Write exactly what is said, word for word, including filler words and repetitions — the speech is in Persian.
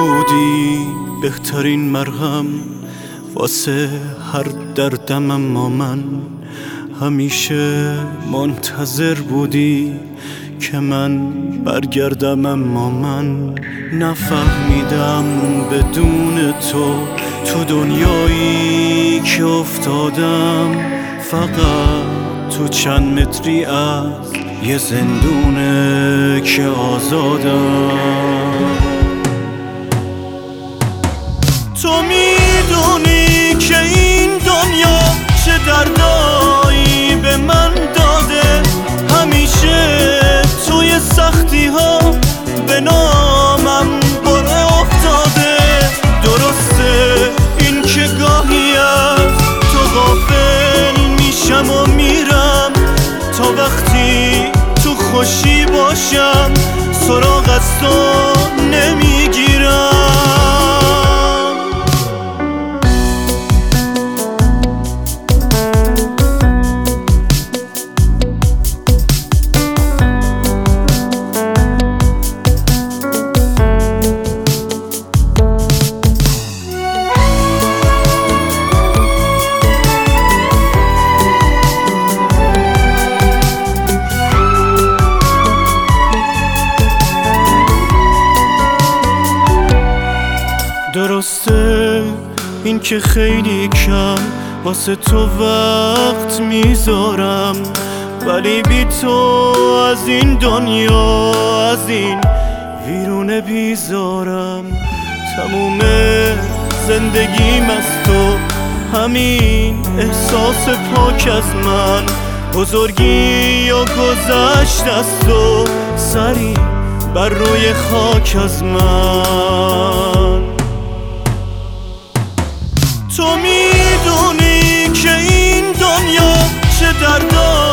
بودی بهترین مرهم واسه هر دردم، اما من همیشه منتظر بودی که من برگردم، اما من نفهمیدم بدون تو تو دنیایی که افتادم فقط تو چند متری از یه زندونه که آزادم. تو میدونی که این دنیا چه دردایی به من داده، همیشه توی سختی ها به نامم بره افتاده. درسته این که گاهی از تو غافل میشم و میرم، تا وقتی تو خوشی باشم سراغ از تو نمیگیرم. درسته این که خیلی کم واسه تو وقت میذارم، ولی بی تو از این دنیا، از این ویرونه بیزارم. تموم زندگیم از تو، همین احساس پاک از من، بزرگی یا گذشت از تو، سری بر روی خاک از من. تو میدونی که این دنیا چه دردایی